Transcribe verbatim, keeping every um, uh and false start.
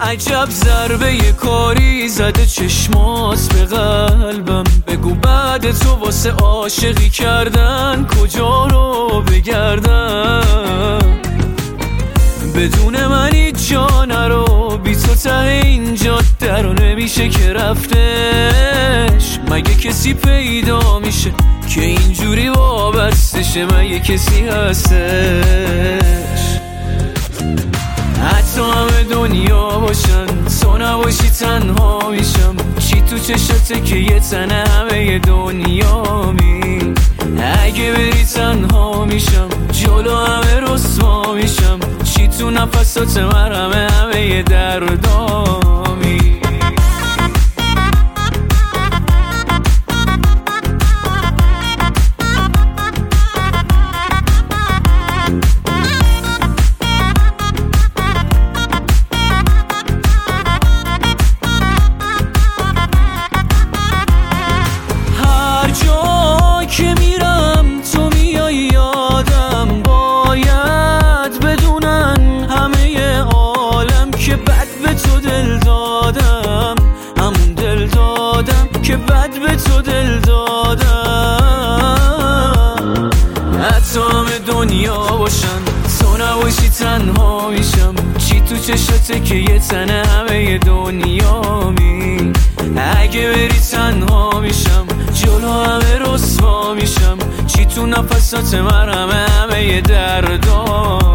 عجب ضربه یه کاری زده چشمات به قلبم. بگو بعد تو واسه عاشقی کردن کجا رو بگردم. بدون من هیچ جا نرو، بی تو ته این جاده رو نمیشه که رفتش. مگه کسی پیدا میشه که اینجوری وابستشه؟ مگه کسی هستش؟ حتی همه دنیا باشن تو نباشی تنها میشم. چی تو چشاته که یه تنه همه دنیا می؟ اگه بری تنها میشم، جلو همه رسوا میشم. چی تو نفسات من همه همه دردامی؟ که میرم تو میای یادم، باید بدونن همه عالم که بد به تو دل دادم. همون دل دادم که بد به تو دل دادم. حتی همه دنیا باشن تو نباشی تنها میشم. چی تو چشاته که یه تنه همه دنیا می؟ اگه بری تنها میشم، جلو همه رسوا میشم. چی تو نفسات من همه همه دردام